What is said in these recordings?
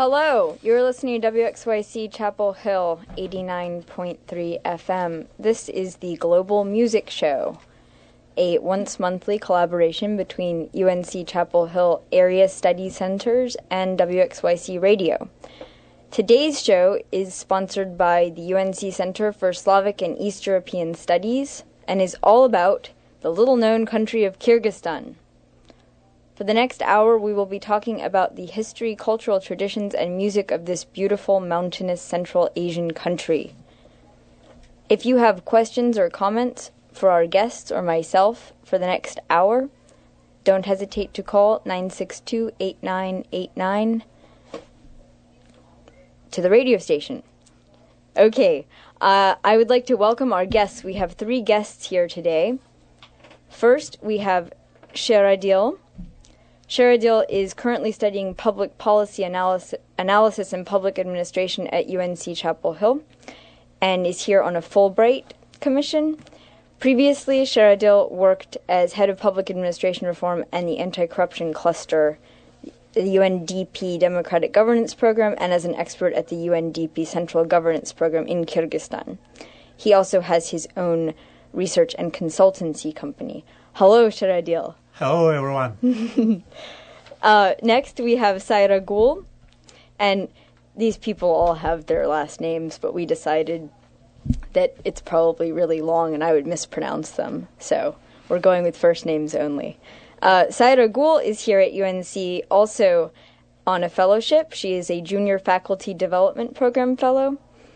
Hello, you're listening to WXYC Chapel Hill 89.3 FM. This is the Global Music Show, a once-monthly collaboration between UNC Chapel Hill Area Study Centers and WXYC Radio. Today's show is sponsored by the UNC Center for Slavic and East European Studies and is all about the little-known country of Kyrgyzstan. For the next hour, we will be talking about the history, cultural traditions, and music of this beautiful, mountainous Central Asian country. If you have questions or comments for our guests or myself for the next hour, don't hesitate to call 962-8989 to the radio station. Okay, I would like to welcome our guests. We have 3 guests here today. First, we have Sheradil. Sheradil is currently studying public policy analysis and public administration at UNC Chapel Hill and is here on a Fulbright commission. Previously, Sheradil worked as head of public administration reform and the anti-corruption cluster, the UNDP Democratic Governance Program, and as an expert at the UNDP Central Governance Program in Kyrgyzstan. He also has his own research and consultancy company. Hello, Sheradil. Hello, everyone. Next, we have Saira Gul, and these people all have their last names, but we decided that it's probably really long and I would mispronounce them, so we're going with first names only. Saira Gul is here at UNC also on a fellowship. She is a junior faculty development program fellow.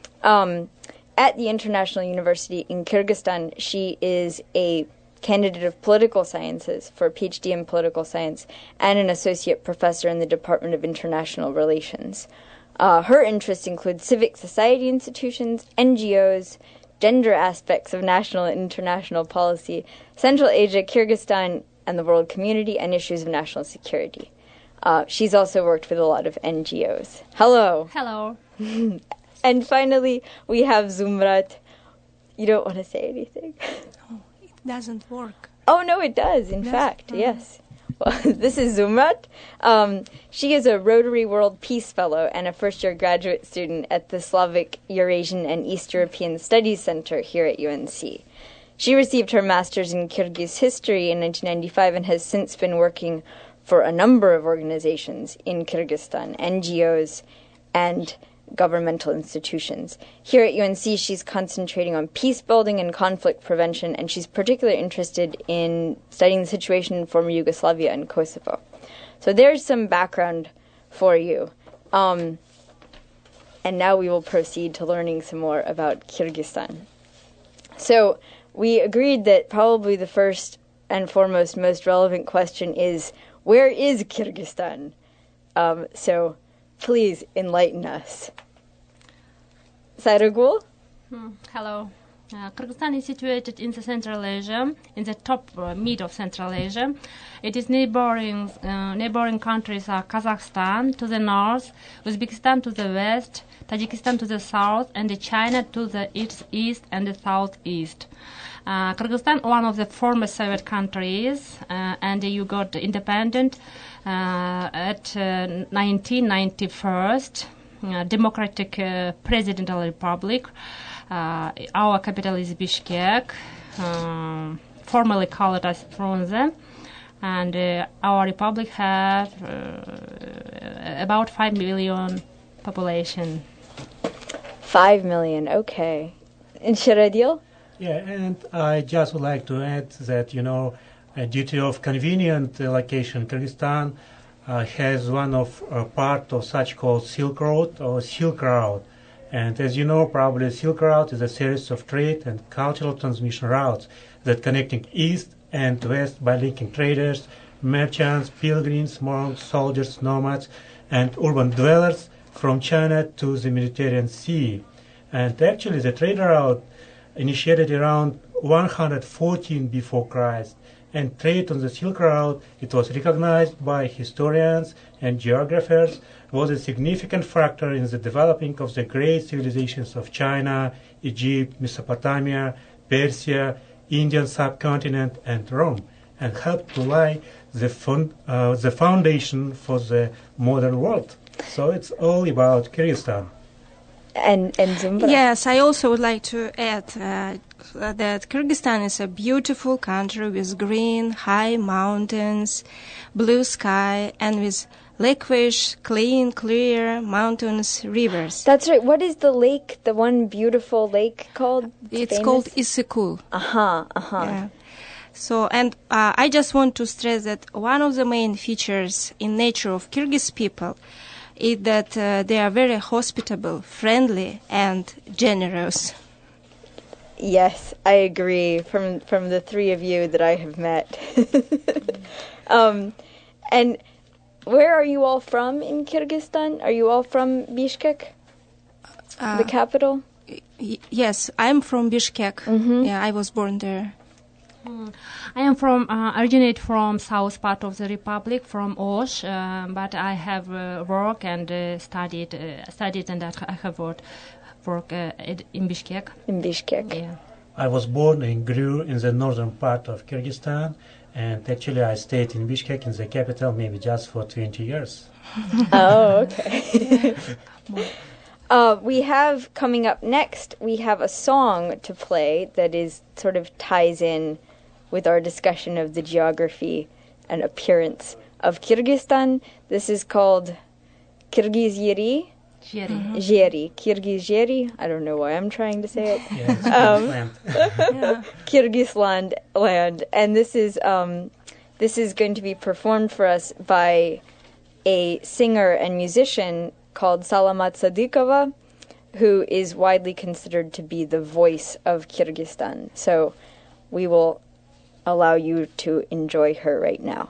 At the International University in Kyrgyzstan, she is a candidate of political sciences for a PhD in political science and an associate professor in the Department of International Relations. Her interests include civic society institutions, NGOs, gender aspects of national and international policy, Central Asia, Kyrgyzstan, and the world community, and issues of national security. She's also worked with a lot of NGOs. Hello. Hello. And finally, we have Zumrat. You don't want to say anything? Oh, it doesn't work. Oh, no, it does, in fact, yes. Well, this is Zumrat. She is a Rotary World Peace Fellow and a first-year graduate student at the Slavic, Eurasian, and East European Studies Center here at UNC. She received her master's in Kyrgyz history in 1995 and has since been working for a number of organizations in Kyrgyzstan, NGOs, and governmental institutions. Here at UNC, she's concentrating on peace building and conflict prevention, and she's particularly interested in studying the situation in former Yugoslavia and Kosovo. So there's some background for you. And now we will proceed to learning some more about Kyrgyzstan. So we agreed that probably the first and foremost most relevant question is, where is Kyrgyzstan? So please enlighten us. Saira Gul? Hello. Kyrgyzstan is situated in the Central Asia, in the top mid of Central Asia. It is neighboring countries are Kazakhstan to the north, Uzbekistan to the west, Tajikistan to the south, and China to the east and the southeast. Kyrgyzstan, one of the former Soviet countries, and you got independent at 1991, democratic presidential republic. Our capital is Bishkek, formerly called as Frunze, and our republic has about 5 million population. 5 million, okay. And Sheradil? Yeah, and I just would like to add that, due to convenient location, Kyrgyzstan has one of part of such called Silk Road or Silk Route. And as you know, probably Silk Route is a series of trade and cultural transmission routes that connecting east and west by linking traders, merchants, pilgrims, monks, soldiers, nomads, and urban dwellers from China to the Mediterranean Sea. And actually the trade route initiated around 114 before Christ. And trade on the Silk Route, it was recognized by historians and geographers, was a significant factor in the developing of the great civilizations of China, Egypt, Mesopotamia, Persia, Indian subcontinent, and Rome, and helped to lay the foundation for the modern world. So it's all about Kyrgyzstan. And Zumbra. Yes, I also would like to add that Kyrgyzstan is a beautiful country with green, high mountains, blue sky, and with lakewish, clean, clear mountains, rivers. That's right. What is the lake, the one beautiful lake called? It's called Issyk-Kul. Yeah. So, and I just want to stress that one of the main features in nature of Kyrgyz people is that they are very hospitable, friendly, and generous. Yes, I agree. From the three of you that I have met. And where are you all from in Kyrgyzstan? Are you all from Bishkek, the capital? Yes, I'm from Bishkek. Mm-hmm. Yeah, I was born there. I am originate from south part of the republic, from Osh, but I have worked and studied, and I have worked in Bishkek. In Bishkek. Yeah. I was born and grew in the northern part of Kyrgyzstan, and actually I stayed in Bishkek, in the capital, maybe just for 20 years. Oh, okay. We have, coming up next, we have a song to play that is sort of ties in with our discussion of the geography and appearance of Kyrgyzstan. This is called Kyrgyz Yeri. Zheri. Kyrgyz Zheri. I don't know why I'm trying to say it. Yeah, Kyrgyz land. And this is going to be performed for us by a singer and musician called Salamat Sadikova, who is widely considered to be the voice of Kyrgyzstan. So we will allow you to enjoy her right now.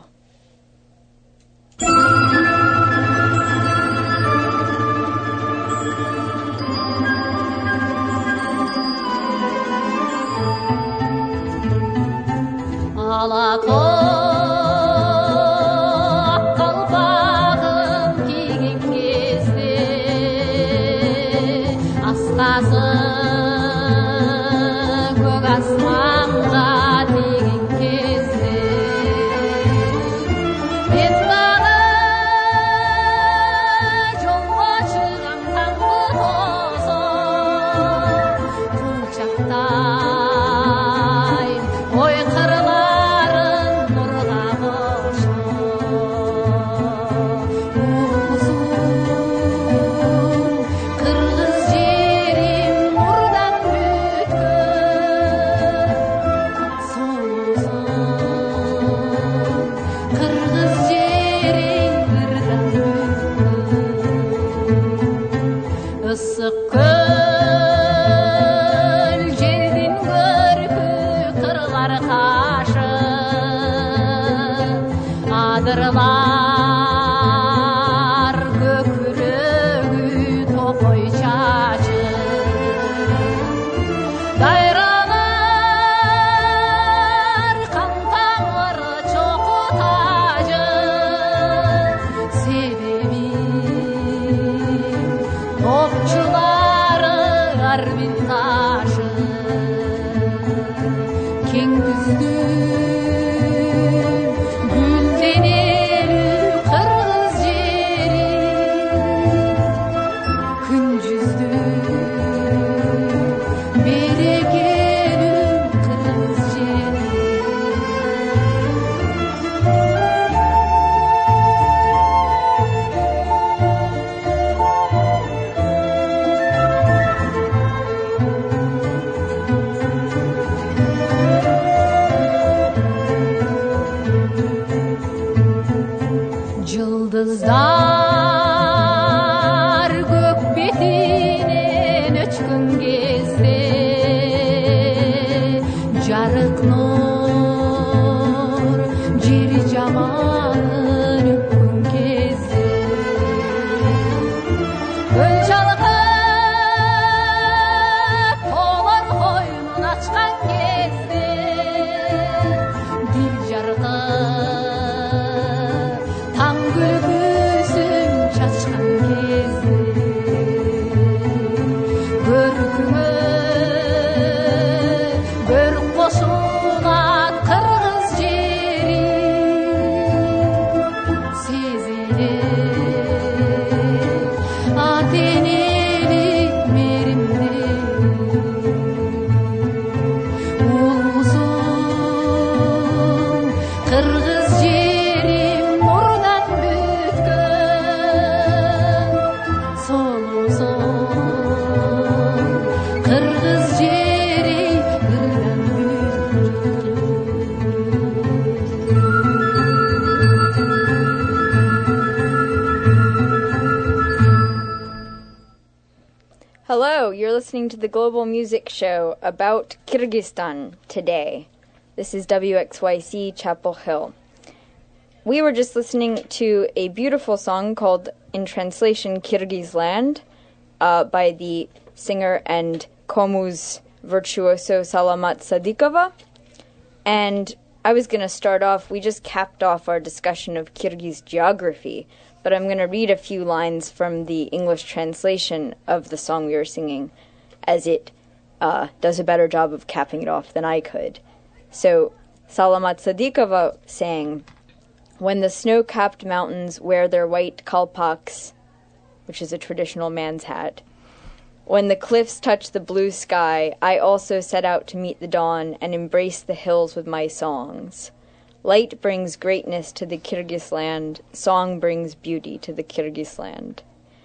Hello, you're listening to the Global Music Show about Kyrgyzstan today. This is WXYC Chapel Hill. We were just listening to a beautiful song called, in translation, Kyrgyz Land, by the singer and Komuz virtuoso Salamat Sadikova. And I was going to start off, we just capped off our discussion of Kyrgyz geography, but I'm going to read a few lines from the English translation of the song we were singing, as it does a better job of capping it off than I could. So, Salamat Sadikova sang, "When the snow-capped mountains wear their white kalpaks," which is a traditional man's hat, "when the cliffs touch the blue sky, I also set out to meet the dawn and embrace the hills with my songs. Light brings greatness to the Kyrgyz land. Song brings beauty to the Kyrgyz land."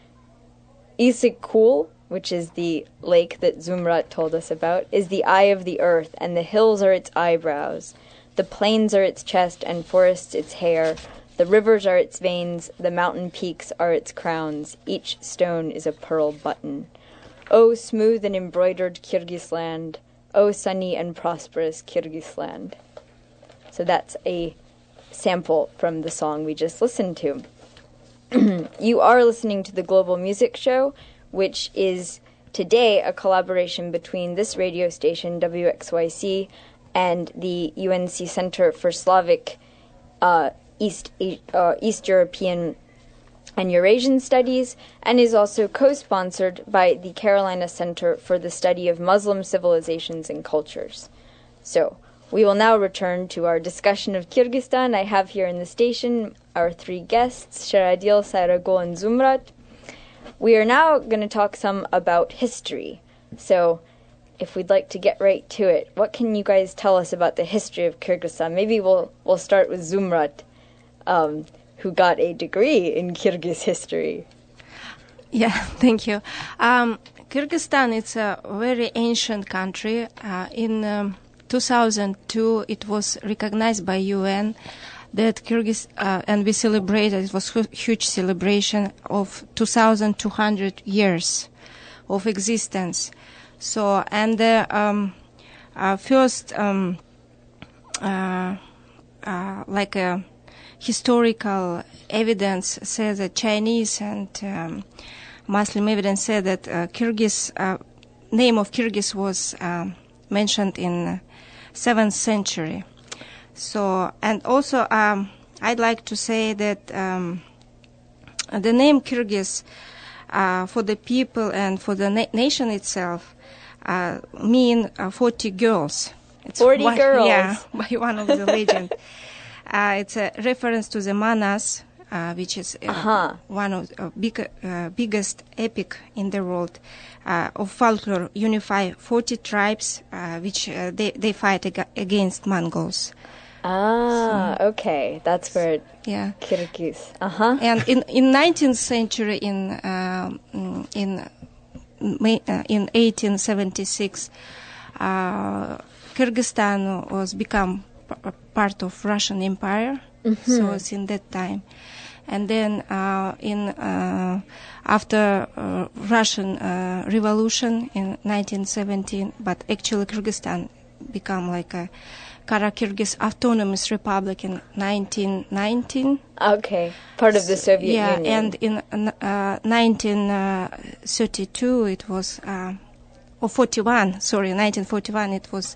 Issyk-Kul, which is the lake that Zumrat told us about, is the eye of the earth, and the hills are its eyebrows. The plains are its chest, and forests its hair. The rivers are its veins. The mountain peaks are its crowns. Each stone is a pearl button. O smooth and embroidered Kyrgyz land. O sunny and prosperous Kyrgyz land. So that's a sample from the song we just listened to. You are listening to the Global Music Show, which is today a collaboration between this radio station, WXYC, and the UNC Center for Slavic East European and Eurasian Studies, and is also co-sponsored by the Carolina Center for the Study of Muslim Civilizations and Cultures. So, we will now return to our discussion of Kyrgyzstan. I have here in the station our three guests, Sharadil, Sayragul, and Zumrat. We are now going to talk some about history. So, if we'd like to get right to it, what can you guys tell us about the history of Kyrgyzstan? Maybe we'll start with Zumrat, who got a degree in Kyrgyz history. Yeah, thank you. Kyrgyzstan is a very ancient country. In 2002, it was recognized by UN that Kyrgyz, and we celebrated, it was a huge celebration of 2,200 years of existence. So, and the first, like a historical evidence says that Chinese and Muslim evidence said that Kyrgyz, name of Kyrgyz was mentioned in 7th century. So, and also I'd like to say that the name Kyrgyz for the people and for the nation itself mean 40 girls. It's 40 girls? Yeah, by one of the legends. It's a reference to the Manas, which is one of the biggest epic in the world of folklore, unify 40 tribes which they fight against Mongols. Okay, that's where Kyrgyz. And in 19th century, in 1876, Kyrgyzstan was become part of Russian Empire. Mm-hmm. So it's in that time. And then after Russian Revolution in 1917, but actually Kyrgyzstan become like a Kara-Kyrgyz Autonomous Republic in 1919. Okay, part of the Soviet Union. Yeah, and in 1932 it was, 1941 it was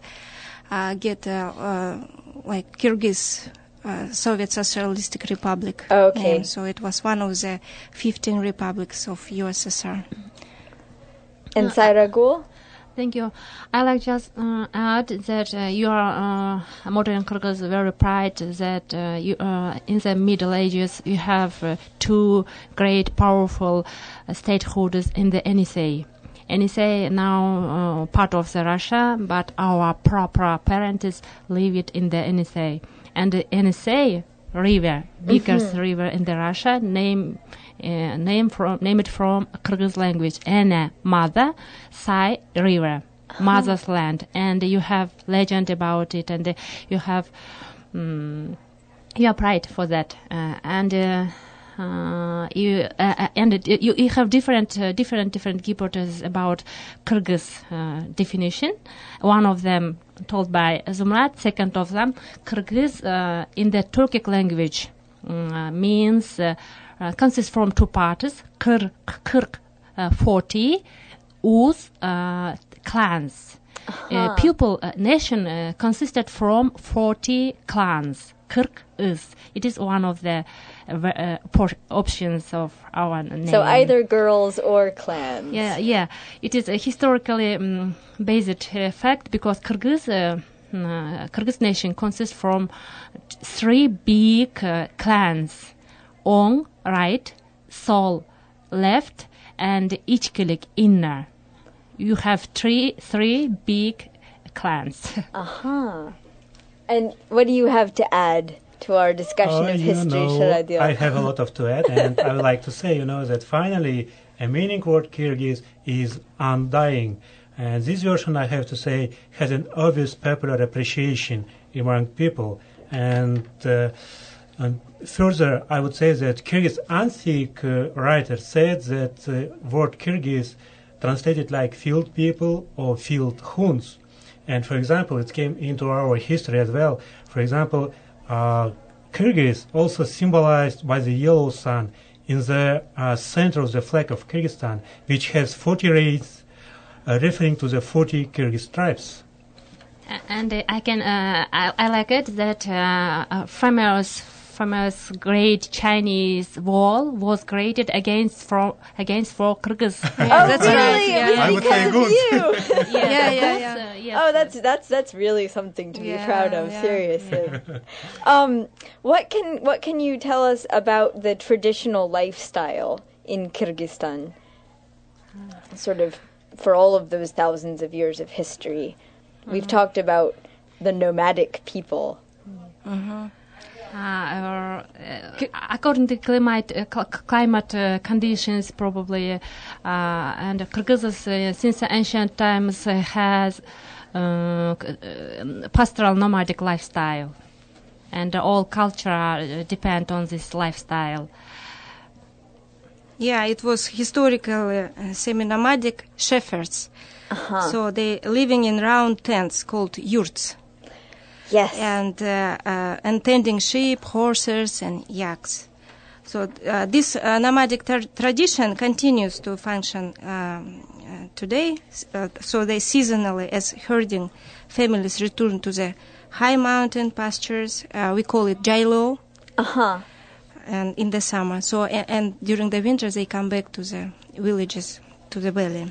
like Kyrgyz Soviet Socialistic Republic. Okay. Name. So it was one of the 15 republics of USSR. And Sayragul? Thank you. I like just add that you are modern Kyrgyz very proud that you in the Middle Ages you have two great powerful stateholders in the NSA. NSA now part of the Russia, but our proper parents live it in the NSA. And the NSA river, biggest river in the Russia, named from Kyrgyz language, Ene, mother, Sai, river, mother's land. And you have legend about it, and you have you are proud for that. And you have different hypotheses about Kyrgyz definition. One of them told by Zumrat. Second of them, Kyrgyz in the Turkic language means consists from two parts: Kırk, 40, Uz, clans. People nation consisted from 40 clans. Kyrgyz. It is one of the options of our name. So either girls or clans. Yeah. It is a historically based fact because Kyrgyz nation consists from three big clans: On right, Sol left, and Ichkilik inner. You have three big clans. And what do you have to add to our discussion of history, Sharadil? I have a lot to add, and I would like to say, that finally a meaning word Kyrgyz is undying. And this version, I have to say, has an obvious popular appreciation among people. And further, I would say that Kyrgyz Antik writer said that the word Kyrgyz translated like field people or field Huns. And for example, it came into our history as well. For example, Kyrgyz also symbolized by the yellow sun in the center of the flag of Kyrgyzstan, which has 40 rays, referring to the 40 Kyrgyz tribes. And I like it that famous great Chinese wall was created against for Kyrgyz. That's really? Yeah. I would say good. Yes. That's really something to be proud of. Seriously. What can you tell us about the traditional lifestyle in Kyrgyzstan? Sort of for all of those thousands of years of history. We've talked about the nomadic people. According to climate conditions, probably, and Kyrgyz since ancient times has pastoral nomadic lifestyle, and all culture depend on this lifestyle. Yeah, it was historical semi-nomadic shepherds. So they living in round tents called yurts. Yes. And tending sheep, horses, and yaks. So this nomadic tradition continues to function today. So they seasonally, as herding families return to the high mountain pastures. We call it jailo. And in the summer. So and during the winter they come back to the villages, to the valley.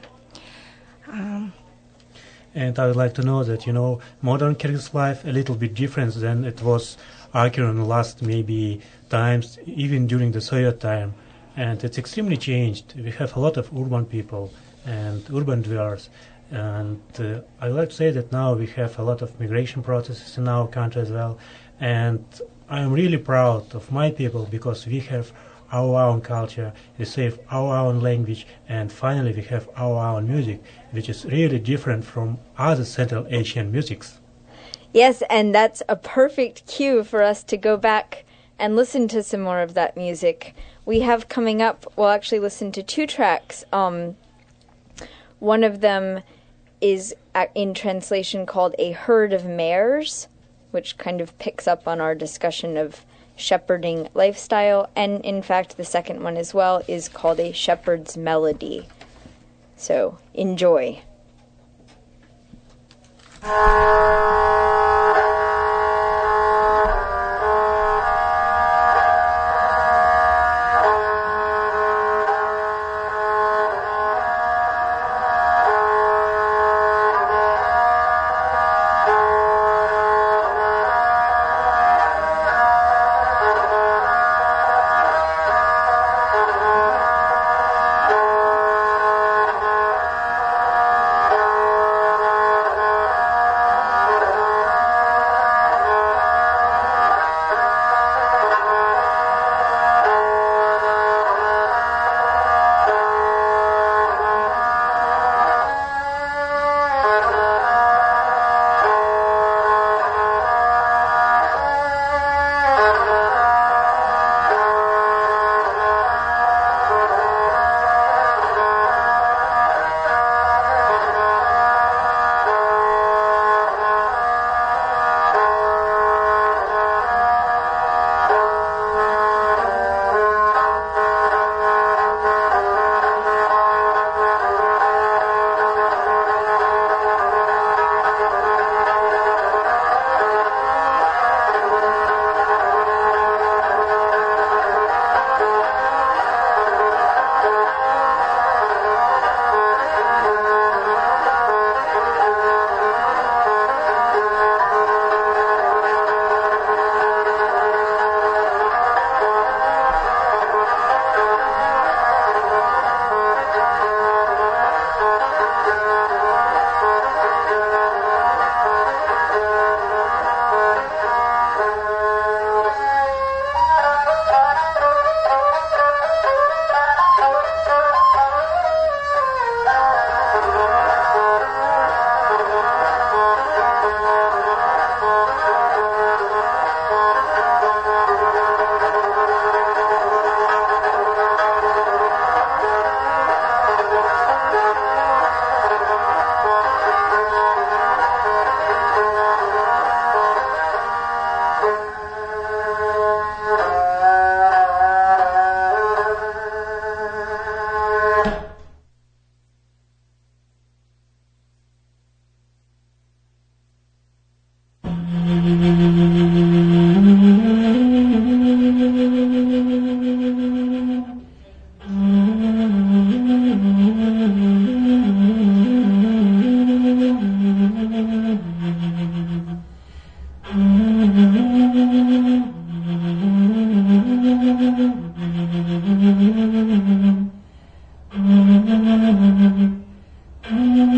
And I would like to know that, modern Kyrgyz life a little bit different than it was occurring in the last maybe times, even during the Soviet time. And it's extremely changed. We have a lot of urban people and urban dwellers. And I would like to say that now we have a lot of migration processes in our country as well. And I'm really proud of my people because we have our own culture, we have our own language, and finally we have our own music, which is really different from other Central Asian musics. Yes, and that's a perfect cue for us to go back and listen to some more of that music. We have coming up, we'll actually listen to two tracks. One of them is in translation called A Herd of Mares, which kind of picks up on our discussion of shepherding lifestyle, and in fact the second one as well is called A Shepherd's Melody. So enjoy.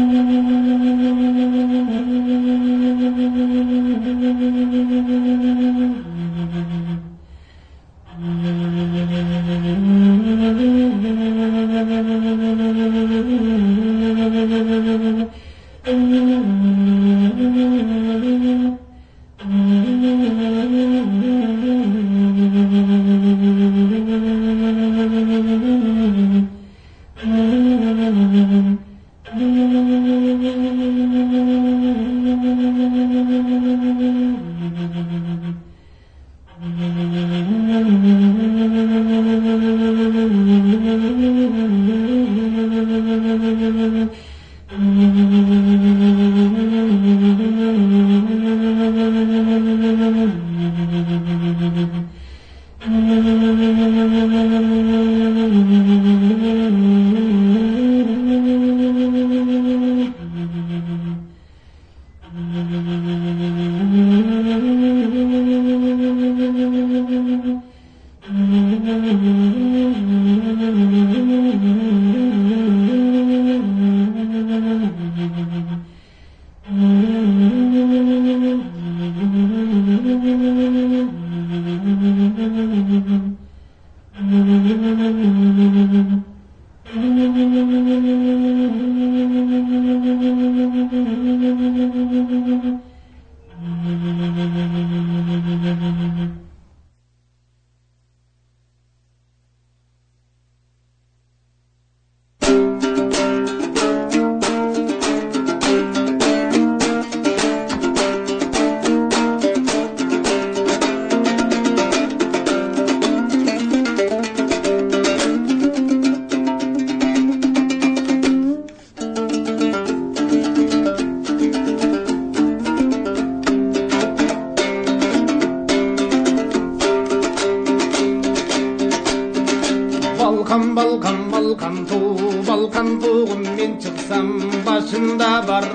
Balkan toğun men çıksam, başında var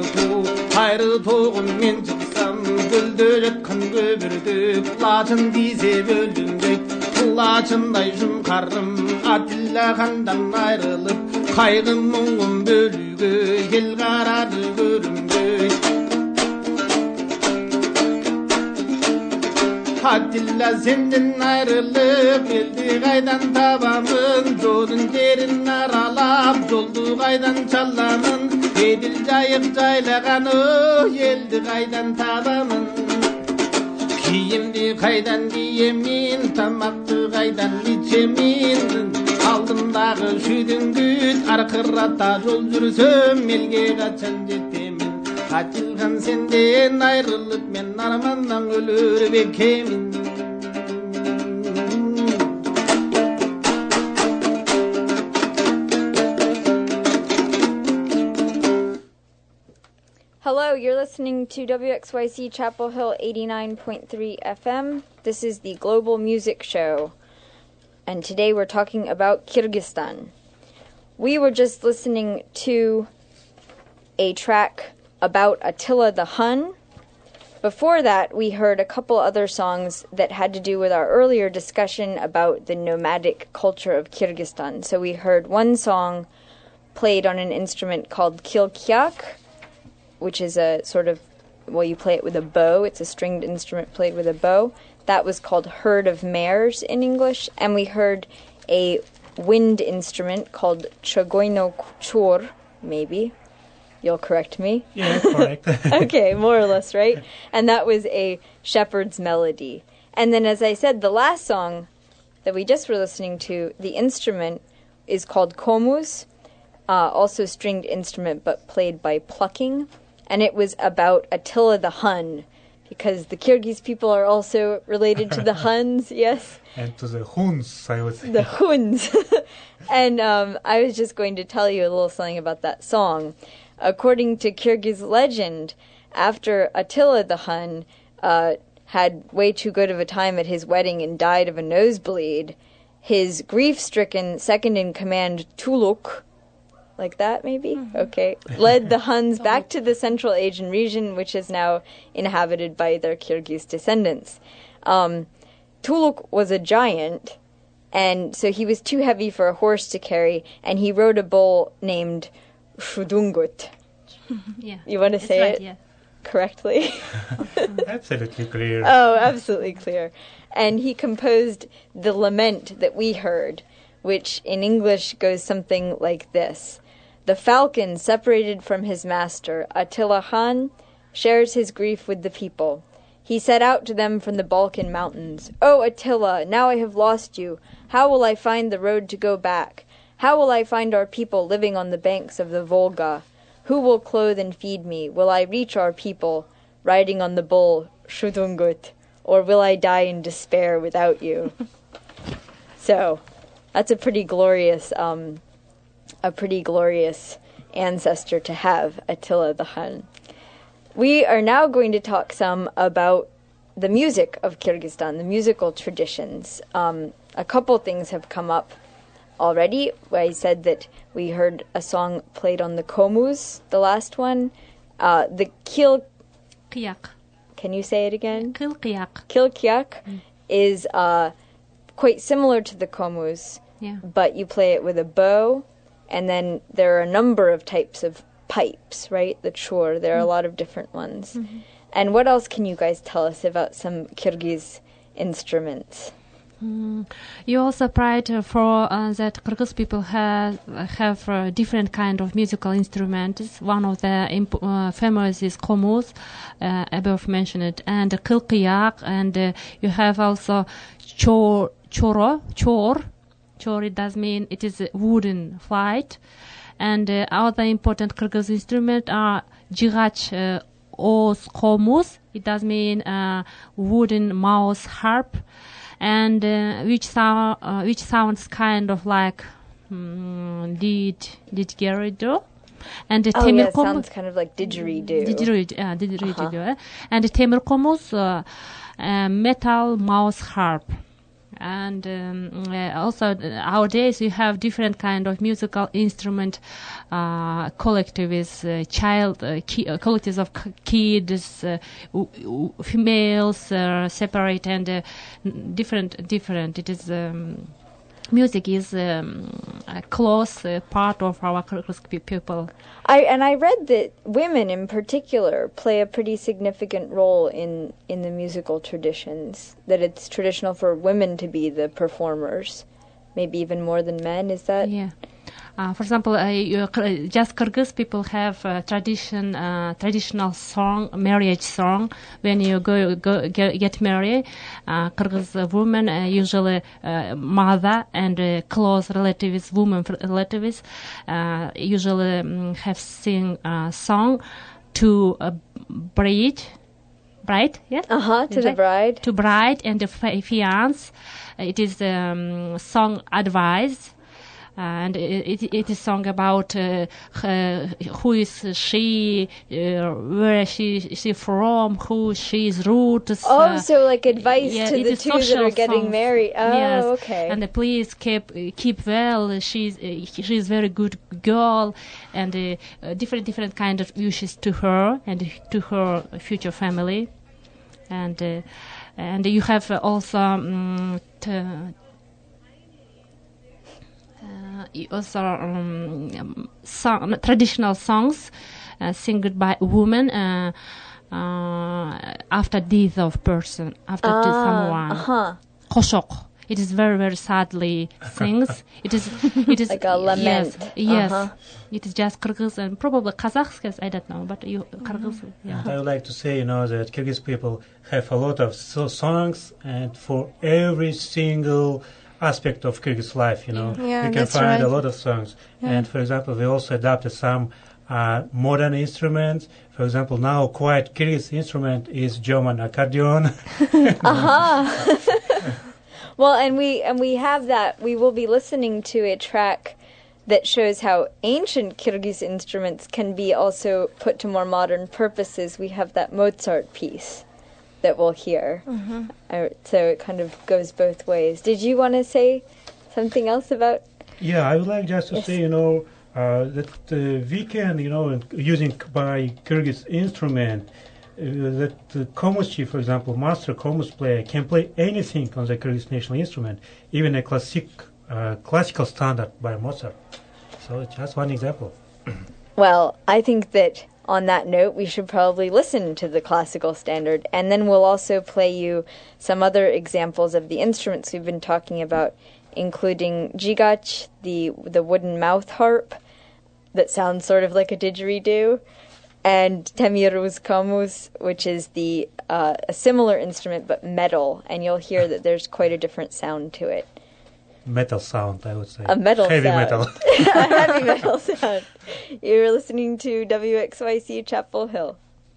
ayrı toğun men çıksam, güldürüp kın göbürdük, laçın dize böldündük, laçınday jumkarım, Atilla kandan ayrılıp, kaygım muğum bölügü, el karadı göründük. Atilla senden ayrılıp, geldi kaydan tabamın, jodun derin aralap, joldu kaydan çalamın, edil jayık jaylaganı, geldi kaydan tabamın. Kiyimdi kaydan giyemin, tamaktı kaydan içemin, aldımdağı şüdüngüt, arkırata jol jürsöm, elge kaçan jetemin. Kaçılgan senden ayrılıp, men armandan ölür bekemin. Hello, you're listening to WXYC Chapel Hill 89.3 FM. This is the Global Music Show, and today we're talking about Kyrgyzstan. We were just listening to a track about Attila the Hun. Before that, we heard a couple other songs that had to do with our earlier discussion about the nomadic culture of Kyrgyzstan. So we heard one song played on an instrument called kilkyak, which is a sort of, well, you play it with a bow. It's a stringed instrument played with a bow. That was called Herd of Mares in English. And we heard a wind instrument called chogoyno chor, maybe. You'll correct me? Yeah, correct. Okay, more or less, right? And that was a shepherd's melody. And then, as I said, the last song that we just were listening to, the instrument is called komuz, also stringed instrument, but played by plucking. And it was about Attila the Hun, because the Kyrgyz people are also related to the Huns, yes? And to the Huns, I would say. The Huns. And I was just going to tell you a little something about that song. According to Kyrgyz legend, after Attila the Hun had way too good of a time at his wedding and died of a nosebleed, his grief-stricken second-in-command Tuluk, like that maybe? Mm-hmm. Okay. Led the Huns back to the Central Asian region, which is now inhabited by their Kyrgyz descendants. Tuluk was a giant, and so he was too heavy for a horse to carry, and he rode a bull named Shudungut. Yeah. You want to say right, it yeah. correctly? Absolutely clear. Oh, absolutely clear. And he composed the lament that we heard, which in English goes something like this. The falcon, separated from his master, Attila Khan, shares his grief with the people. He set out to them from the Balkan mountains. "Oh, Attila, now I have lost you. How will I find the road to go back? How will I find our people living on the banks of the Volga? Who will clothe and feed me? Will I reach our people, riding on the bull, Shudungut, or will I die in despair without you?" So, that's a pretty glorious ancestor to have, Attila the Hun. We are now going to talk some about the music of Kyrgyzstan, the musical traditions. A couple things have come up already. I said that we heard a song played on the komuz, the last one. The Kyak. Can you say it again? Kilkyak. Kilkyak is quite similar to the komuz, Yeah. but you play it with a bow, and then there are a number of types of pipes, right? The chor. There are a lot of different ones. Mm-hmm. And what else can you guys tell us about some Kyrgyz instruments? You also pride for that Kyrgyz people have different kind of musical instruments. One of the famous is komuz, above mentioned, and kilkyak, and you have also chor. Chor, it does mean it is a wooden flight. And other important Kyrgyz instruments are jigach os komuz. It does mean wooden mouse harp, and which sounds kind of like didgeridoo. And the yeah, it sounds kind of like didgeridoo. Didgeridoo. And the temir komuz, metal mouse harp. And also nowadays you have different kind of musical instrument collectives, collectives of kids, females separate, and different. It is music is a close part of our Kyrgyz people. I read that women in particular play a pretty significant role in the musical traditions, that it's traditional for women to be the performers, maybe even more than men. Is that? Yeah. For example, just Kyrgyz people have traditional song, marriage song. When you get married, Kyrgyz women, usually mother and close relatives, women relatives, usually have sing song to bride, yeah? To the bride. To bride and the fiancé. It is song advice. And it is song about who is she, where she from, who she's roots. So like advice to the two that are getting married. Oh, yes. Okay. And please keep well. She's very good girl, and different kind of wishes to her and to her future family, and you have also. Traditional songs sung by women after death of person, after someone. Koshok. It is very, very sadly sings. It is like a lament. Yes. It is just Kyrgyz and probably Kazakhs. I don't know, but Kyrgyz. Yeah. I would like to say, that Kyrgyz people have a lot of songs, and for every single aspect of Kyrgyz life, you can find a lot of songs. Yeah. And for example, we also adapted some modern instruments. For example, now quite Kyrgyz instrument is German accordion. Well, and we have that. We will be listening to a track that shows how ancient Kyrgyz instruments can be also put to more modern purposes. We have that Mozart piece that we'll hear. So it kind of goes both ways. Did you want to say something else about? Yeah, I would like just to say, that we can, using by Kyrgyz instrument, that the komuzchi, for example, master komuz player can play anything on the Kyrgyz national instrument, even a classical standard by Mozart. So it's just one example. Well, I think that on that note, we should probably listen to the classical standard, and then we'll also play you some other examples of the instruments we've been talking about, including jigach, the wooden mouth harp that sounds sort of like a didgeridoo, and temiruz komus, which is a similar instrument but metal, and you'll hear that there's quite a different sound to it. Metal sound, I would say. A metal Heavy sound. metal. A heavy metal sound. You're listening to WXYC Chapel Hill.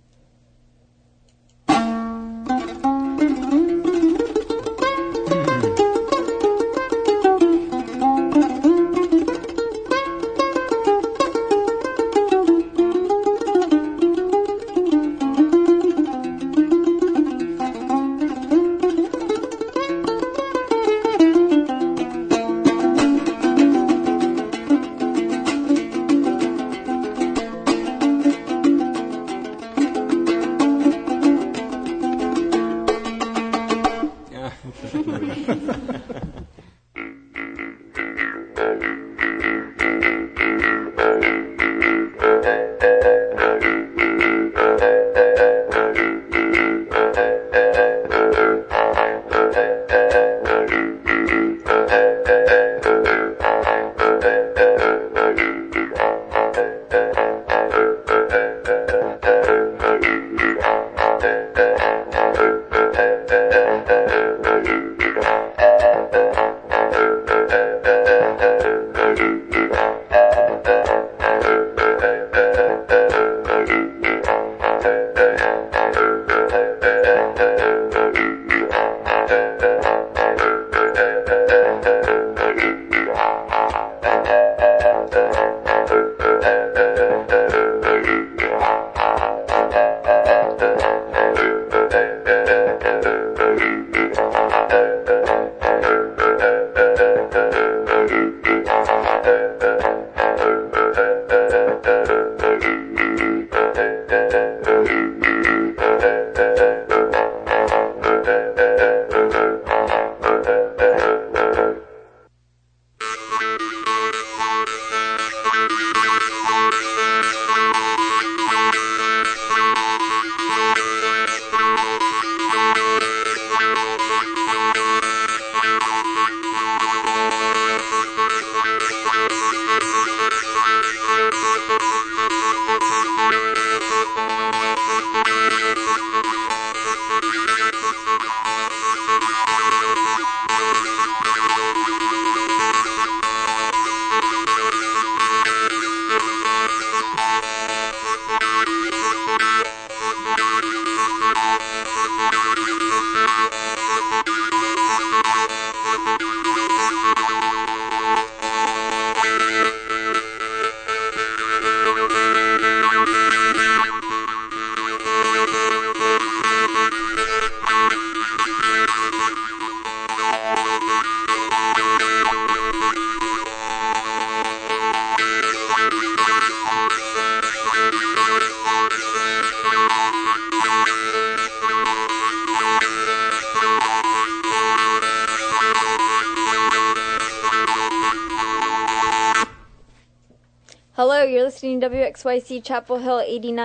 Hello, you're listening to WXYC Chapel Hill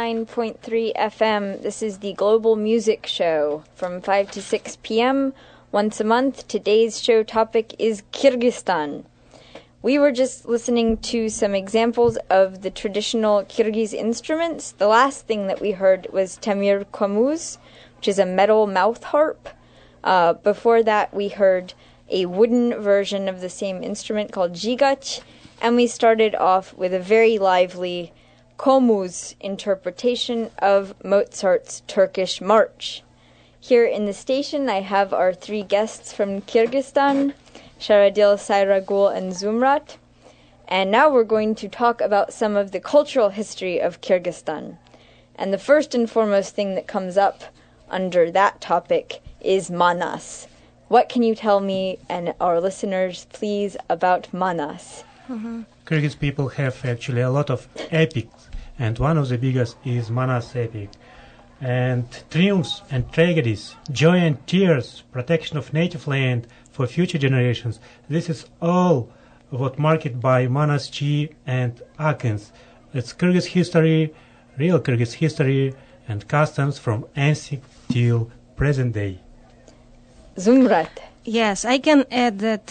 89.3 FM. This is the Global Music Show from 5 to 6 p.m. once a month. Today's show topic is Kyrgyzstan. We were just listening to some examples of the traditional Kyrgyz instruments. The last thing that we heard was temir komuz, which is a metal mouth harp. Before that, we heard a wooden version of the same instrument called jigach. And we started off with a very lively komuz interpretation of Mozart's Turkish March. Here in the station, I have our three guests from Kyrgyzstan, Sharadil, Sayragul, and Zumrat. And now we're going to talk about some of the cultural history of Kyrgyzstan. And the first and foremost thing that comes up under that topic is Manas. What can you tell me and our listeners, please, about Manas? Kyrgyz people have actually a lot of epics, and one of the biggest is Manas epic. And triumphs and tragedies, joy and tears, protection of native land for future generations, this is all what marked by Manas Chi and Akins. It's Kyrgyz history, real Kyrgyz history, and customs from ancient till present day. Zumrat. Yes, I can add that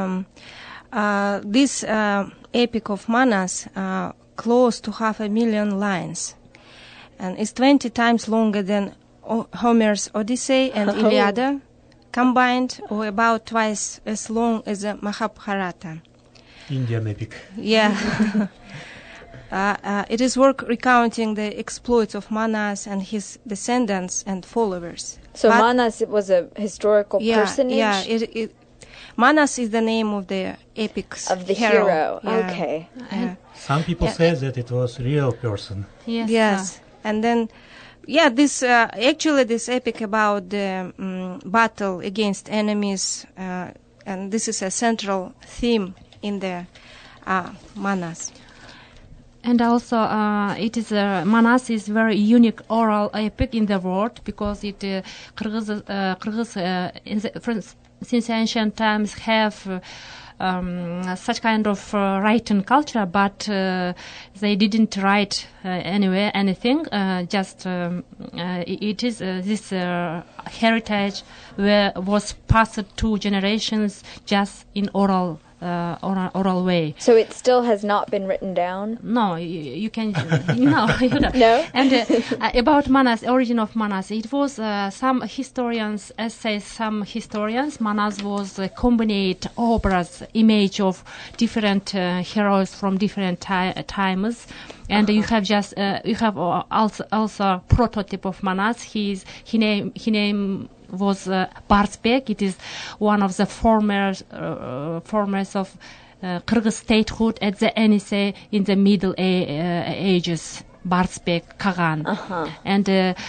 this epic of Manas close to 500,000 lines, and it's 20 times longer than Homer's Odyssey and Iliad combined, or about twice as long as the Mahabharata. Indian epic. Yeah. It is work recounting the exploits of Manas and his descendants and followers. So Manas was a historical personage? Yeah, Manas is the name of the epic's of the hero. Yeah. Okay. Some people say that it was real person. Yes. And then, this epic about the battle against enemies, and this is a central theme in the Manas. And also, it is Manas is very unique oral epic in the world because it Kyrgyz since ancient times have such kind of written culture, but they didn't write anywhere anything. It is this heritage was passed to generations just in oral way. So it still has not been written down? No, you can. No, you don't. No? And about Manas, origin of Manas, it was some historians, Manas was a combined obraz, image of different heroes from different times. And you have also prototype of Manas. His name was Barsbek. It is one of the formers of Kyrgyz statehood at the NSA in the Middle Ages. Barsbek Kagan, and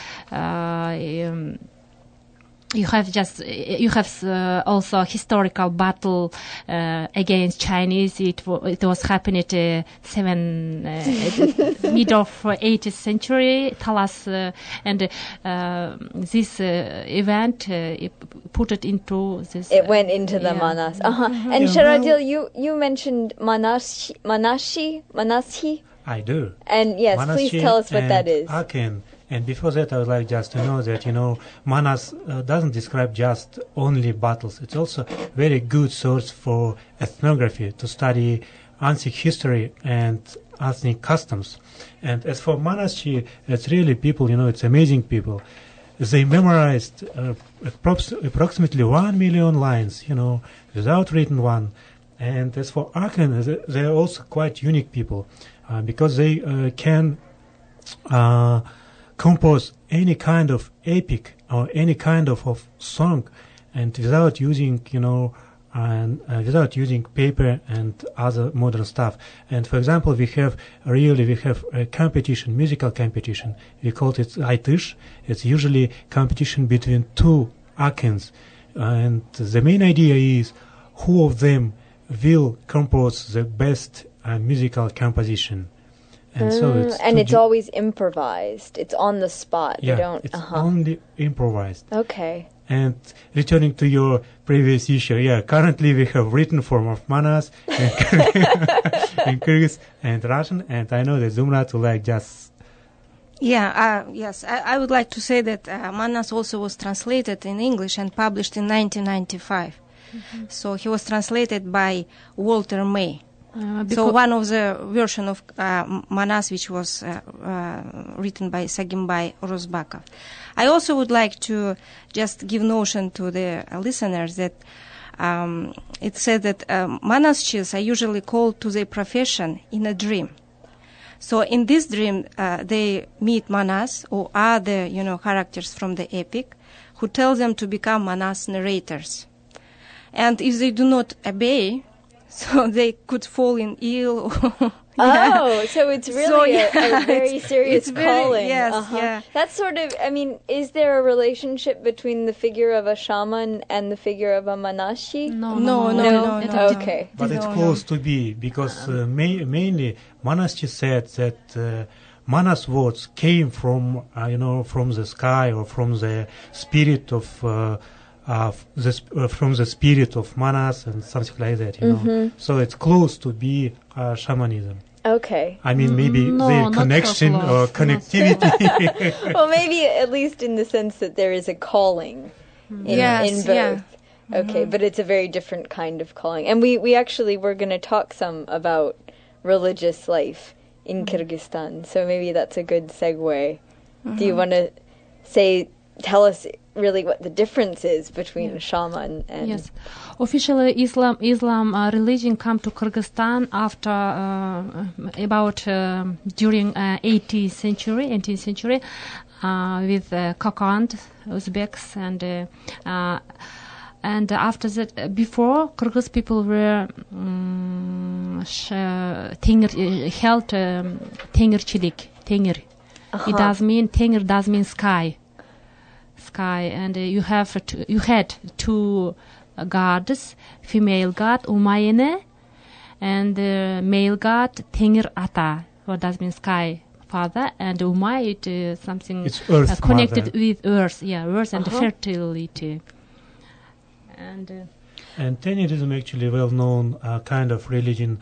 you have also historical battle against Chinese. It was happening at mid of 18th century. Talas and this event put it into this. It went into the Manas. And Sharadil, you mentioned Manashi. I do. And yes, Manashi, please tell us what that is. Aken. And before that, I would like just to know that, Manas doesn't describe just only battles. It's also a very good source for ethnography, to study ancient history and ancient customs. And as for Manashi, it's really people, it's amazing people. They memorized approximately 1 million lines, without written one. And as for Aken, they're also quite unique people because they can compose any kind of epic or any kind of song, and without using without using paper and other modern stuff. And for example, we have a competition, musical competition. We call it Aytish. It's usually competition between two Akens, and the main idea is who of them will compose the best musical composition. And so it's always improvised. It's on the spot. Yeah, it's only improvised. Okay. And returning to your previous issue, currently we have written form of Manas in Kyrgyz and Russian, and I know that Zumrat will like just... Yes, I would like to say that Manas also was translated in English and published in 1995. Mm-hmm. So he was translated by Walter May. So one of the version of Manas which was written by Sagimbai Rozbakov. I also would like to just give notion to the listeners that it said that Manaschis are usually called to their profession in a dream. So in this dream, they meet Manas or other, characters from the epic who tell them to become Manas narrators. And if they do not obey, so they could fall in ill. So it's really a very serious calling. Yes, yeah. That's sort of, is there a relationship between the figure of a shaman and the figure of a Manashi? No. Okay. But it's close to be, because mainly Manashi said that Manas words came from, from the sky or from the spirit of... from the spirit of Manas and something like that, So it's close to be shamanism. Okay. I mean, maybe the connection or connectivity. Well, maybe at least in the sense that there is a calling in both. Yeah. Okay, but it's a very different kind of calling. And we actually were going to talk some about religious life in Kyrgyzstan, so maybe that's a good segue. Do you want to tell us really what the difference is between shaman and... Yes. Officially, Islam religion come to Kyrgyzstan after during 18th century with Kokand, Uzbeks, and after that, before Kyrgyz people were held Tengerchilik. Tenger. It does mean Tenger does mean sky, and you had two gods, female god Umayene, and the male god Tenger Ata, what does mean sky father, and Umay it is something it's earth connected mother. with earth, earth and fertility. And Tenyerism actually well-known kind of religion,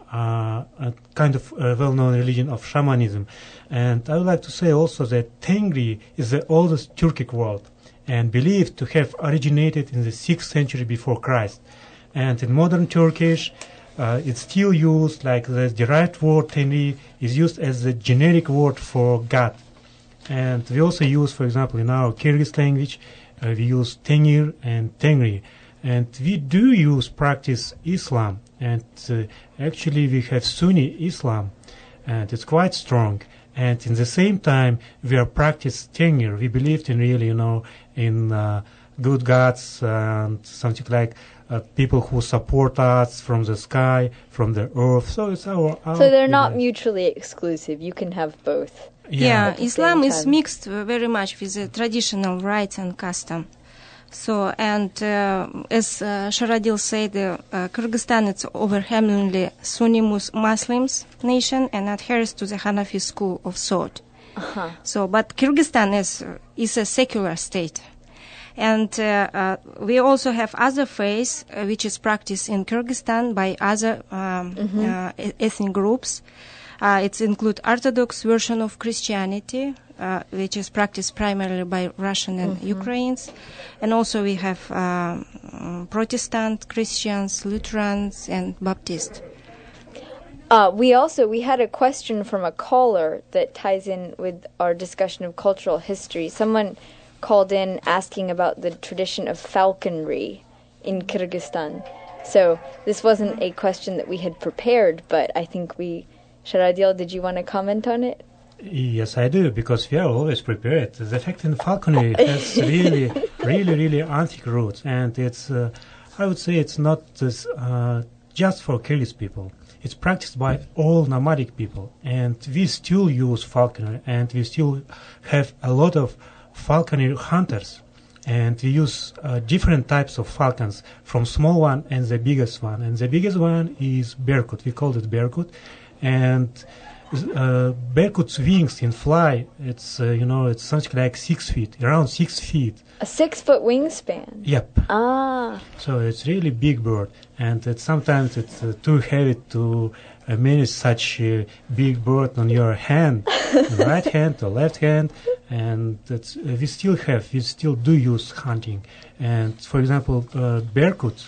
well-known religion of shamanism. And I would like to say also that Tengri is the oldest Turkic word and believed to have originated in the 6th century before Christ. And in modern Turkish, it's still used, like the derived word Tengri is used as the generic word for God. And we also use, for example, in our Kyrgyz language, we use Tengir and Tengri. And we do practice Islam. And actually we have Sunni Islam. And it's quite strong. And in the same time, we are practice Tengir. We believed in really, in good gods and something like people who support us from the sky, from the earth. So it's our so they're not mutually exclusive. You can have both. Yeah, Islam is mixed very much with the traditional rites and custom. So, and as Sharadil said, Kyrgyzstan is overwhelmingly Sunni Muslims nation and adheres to the Hanafi school of thought. So, but Kyrgyzstan is a secular state. And we also have other faiths which is practiced in Kyrgyzstan by other ethnic groups. It includes Orthodox version of Christianity, which is practiced primarily by Russian and Ukrainians. And also we have Protestant, Christians, Lutherans, and Baptists. We had a question from a caller that ties in with our discussion of cultural history. Someone called in asking about the tradition of falconry in Kyrgyzstan. So this wasn't a question that we had prepared, but I think Sharadil, did you want to comment on it? Yes, I do, because we are always prepared. The fact in falconry has really, really, really antique roots, and it's, I would say it's not just for Kyrgyz people. It's practiced by all nomadic people, and we still use falconry, and we still have a lot of falconry hunters, and we use different types of falcons, from small one and the biggest one. And the biggest one is Berkut. We call it Berkut. And Berkut's wings in fly, it's it's something like 6 feet, around 6 feet. A 6-foot wingspan. Yep. So it's really big bird, and sometimes it's too heavy to manage such a big bird on your hand, right hand or left hand. And we still do use hunting. And for example, Berkuts,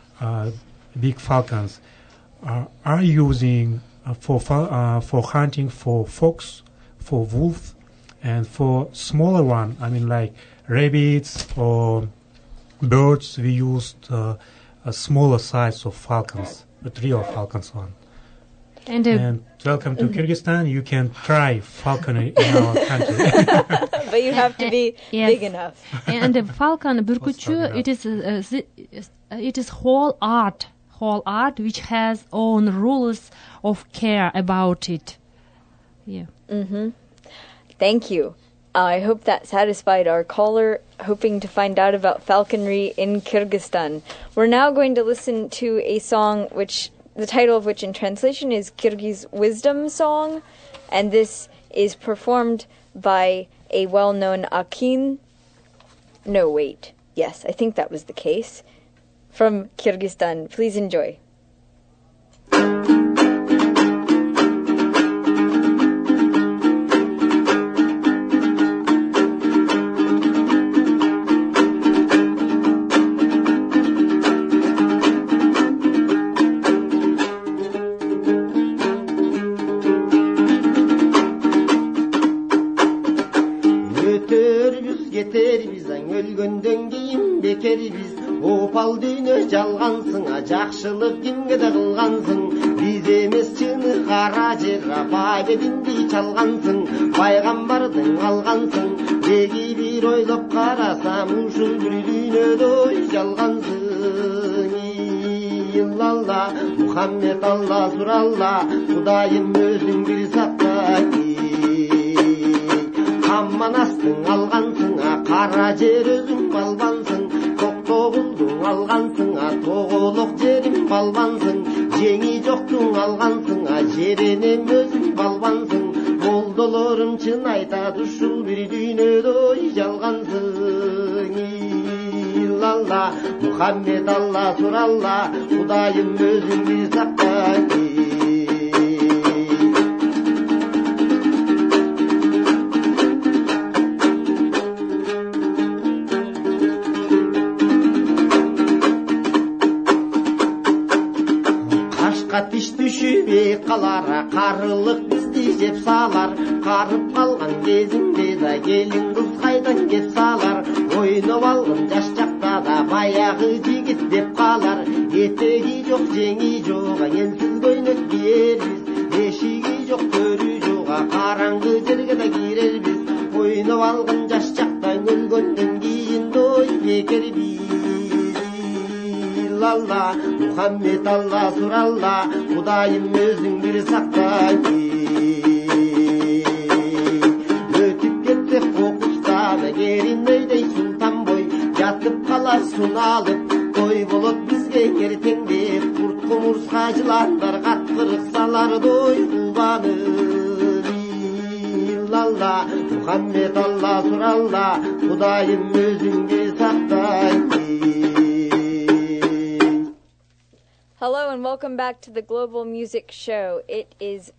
big falcons, are using for hunting for fox, for wolf, and for smaller one, I mean like rabbits or birds, we used a smaller size of falcons, but real falcons one. And welcome to Kyrgyzstan. You can try falconry in our country. But you have to be big enough. And the falcon, Burkuchu, it is whole art which has own rules of care about it. Yeah. Thank you. I hope that satisfied our caller, hoping to find out about falconry in Kyrgyzstan. We're now going to listen to a song the title of which in translation is Kyrgyz Wisdom Song, and this is performed by a well-known Akin. No, wait. Yes, I think that was the case. From Kyrgyzstan. Please enjoy. кетербиз, өлгөндөн кийин бекербиз. Опал дүйнө жалгансың, жакшылык кимге да кылгансың. Биз эмес чыны кара жер, бабединди чалгансың. Пайгамбардын алгансың, деги бир ойлоп карасам, ушул бир дүйнөдө жалгансың. Илалла, Мухаммед Алла, Суралла, Кудайым өзүң бир сакта. Амманастың алгансың, кара жер өзүң балбансың. Токтогулдуң алгансың, тоголок жерим балбансың. Жеңи жоктуң алгансың, жеренем өзүң балбансың. Молдолорум чын айтат, ушул бир дүйнөдө жалгансың. Илалла, Мухаммед Алла, Суралла, Кудайым өзүң бир сакта. Тиш түшүбей калар, карылык бизди жеп салар. Карып калган кезинде да келин кыз кайдан кеп салар. Ойноп алган жаш чакта да баягы жигит деп калар. Этеги жок, жеңи жок, элсиз көйнөк кийербиз. Эшиги жок, төрү жок, караңгы жерге да кирербиз. Ойноп алган жаш чакта өлгөндөн кийин дой бекербиз. Илалла, Мухаммед Алла, Суралла, Кудайым өзүң бир сакта. Өтүп кетсек кокустан, керинмейдей султанбой, жатып калар суналып, той болот бизге эртеңде. Курт кумурска жыландар каткырык салар дой кулбанып. Илалла, Мухаммед Алла, Суралла, Кудайым өзүң бир сакта. Hello and welcome back to the Global Music Show. It is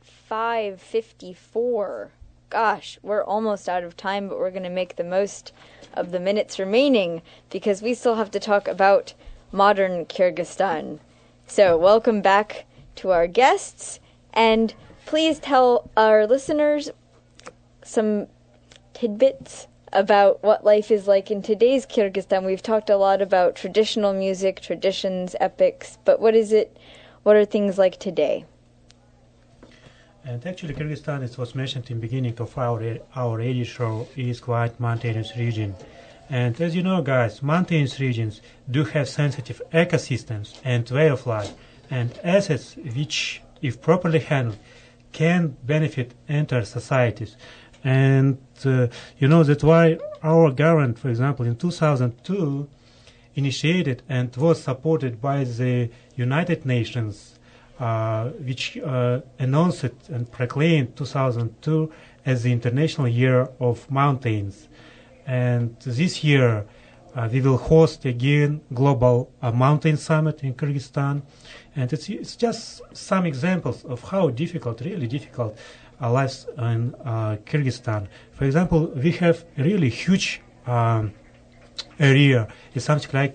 5:54. Gosh, we're almost out of time, but we're going to make the most of the minutes remaining because we still have to talk about modern Kyrgyzstan. So welcome back to our guests, and please tell our listeners some tidbits about what life is like in today's Kyrgyzstan. We've talked a lot about traditional music, traditions, epics, but what is it? What are things like today? And actually, Kyrgyzstan, it was mentioned in the beginning of our radio show, is quite mountainous region. And as you know, guys, mountainous regions do have sensitive ecosystems and way of life, and assets which, if properly handled, can benefit entire societies. And that's why our government, for example, in 2002, initiated and was supported by the United Nations, which announced it and proclaimed 2002 as the International Year of Mountains. And this year, we will host again Global Mountain Summit in Kyrgyzstan. And it's just some examples of how really difficult lives in Kyrgyzstan. For example, we have a really huge area. It's something like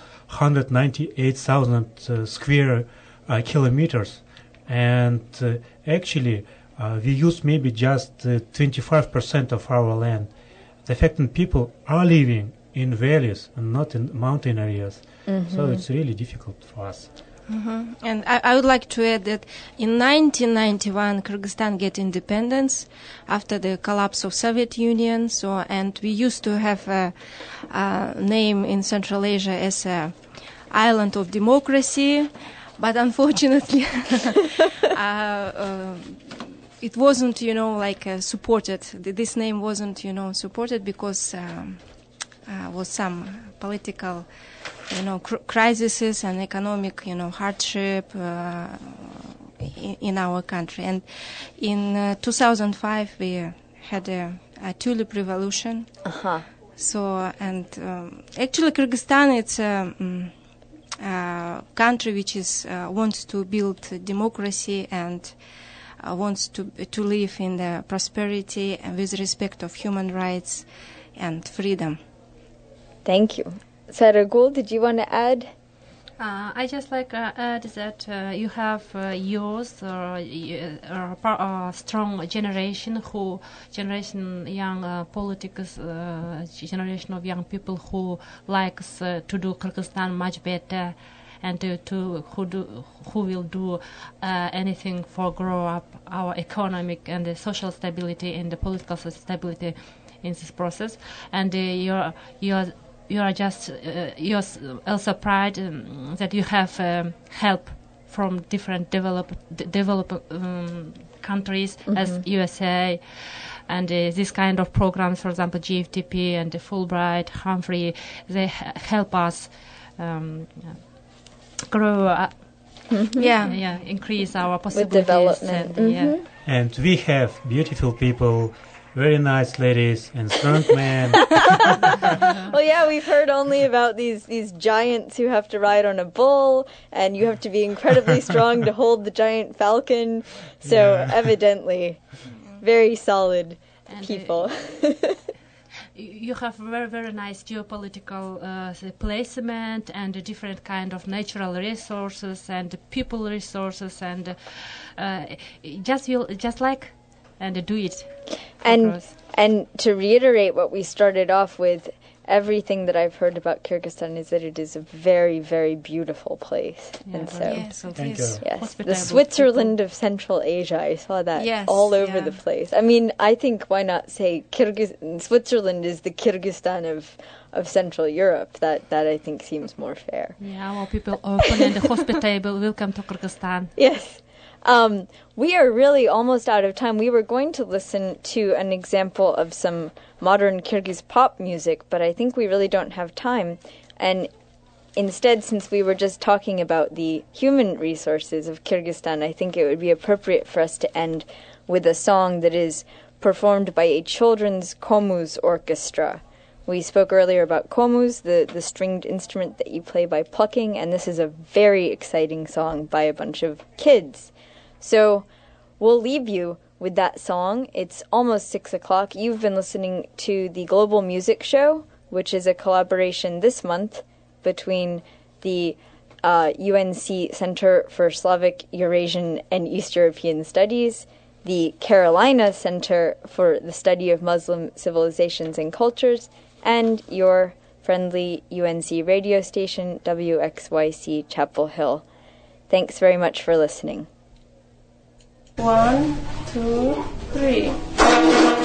198,000 square kilometers. And actually, we use maybe just 25% of our land. The affected people are living in valleys and not in mountain areas. Mm-hmm. So it's really difficult for us. Mm-hmm. And I would like to add that in 1991, Kyrgyzstan get independence after the collapse of Soviet Union. And we used to have a name in Central Asia as a island of democracy, but unfortunately, it wasn't, supported. This name wasn't, supported because was some political crises and economic, hardship in our country. And in 2005, we had a tulip revolution. Uh-huh. Actually, Kyrgyzstan, it's a country which wants to build democracy and wants to live in the prosperity and with respect of human rights and freedom. Thank you. Saragul, did you want to add? I just like add that you have youth or strong generation young politics generation of young people who likes to do Kyrgyzstan much better, and who will do anything for grow up our economic and the social stability and the political stability in this process. And you are just you're also proud that you have help from different developed countries as USA, and this kind of programs, for example, GFTP and the Fulbright, Humphrey, they help us grow up, increase our possibilities. With development. And we have beautiful people, very nice ladies and strong men. Well, yeah, we've heard only about these giants who have to ride on a bull, and you have to be incredibly strong to hold the giant falcon. So evidently, very solid people. You have very, very nice geopolitical placement and a different kind of natural resources and people resources, and just like and do it. And to reiterate what we started off with, everything that I've heard about Kyrgyzstan is that it is a very, very beautiful place. Yeah, and so, thank you. Yes, the Switzerland of Central Asia. I saw that all over the place. I mean, I think why not say Switzerland is the Kyrgyzstan of Central Europe. That I think seems more fair. Yeah, our people open and hospitable. Welcome to Kyrgyzstan. Yes. We are really almost out of time. We were going to listen to an example of some modern Kyrgyz pop music, but I think we really don't have time. And instead, since we were just talking about the human resources of Kyrgyzstan, I think it would be appropriate for us to end with a song that is performed by a children's komuz orchestra. We spoke earlier about komuz, the stringed instrument that you play by plucking, and this is a very exciting song by a bunch of kids. So we'll leave you with that song. It's almost 6 o'clock. You've been listening to the Global Music Show, which is a collaboration this month between the UNC Center for Slavic, Eurasian, and East European Studies, the Carolina Center for the Study of Muslim Civilizations and Cultures, and your friendly UNC radio station, WXYC Chapel Hill. Thanks very much for listening. 1, 2, 3.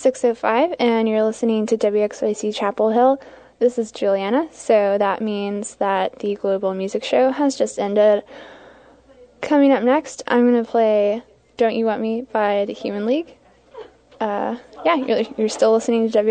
6:05, and you're listening to WXYC Chapel Hill. This is Juliana, so that means that the Global Music Show has just ended. Coming up next, I'm going to play Don't You Want Me by the Human League. You're still listening to